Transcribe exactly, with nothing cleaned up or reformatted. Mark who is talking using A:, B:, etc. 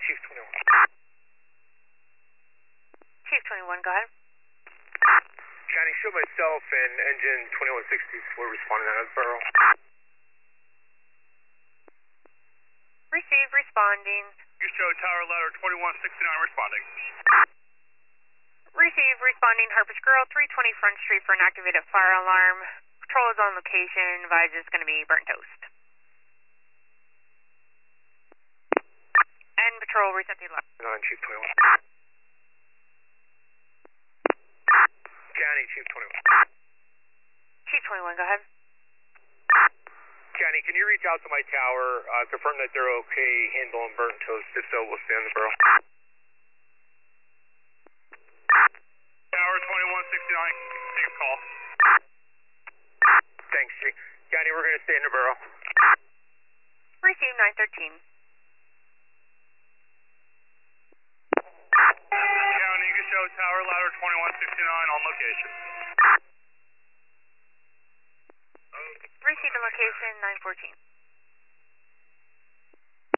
A: Chief twenty-one.
B: Chief twenty-one, go ahead.
A: County, show myself and engine twenty-one sixty-four responding out of the barrel.
B: Receive, responding.
C: You show tower ladder twenty-one sixty-nine responding.
B: Receive, responding, Harper's Girl, three twenty Front Street for an activated fire alarm. Patrol is on location, advise it's going to be burnt toast. And patrol, reset the alarm.
A: On Chief twenty-one. County, Chief twenty-one.
B: Chief twenty-one, go ahead.
A: County, can you reach out to my tower, uh, confirm that they're okay handling burnt toast? If so, we'll stay on the barrel.
C: Tower twenty-one sixty-nine, take a call.
A: Thanks, Chief. County, we're going to stay in the barrel.
B: Receive, nine thirteen.
C: County, you can show tower ladder twenty-one sixty-nine on location.
B: Receive the location, nine fourteen.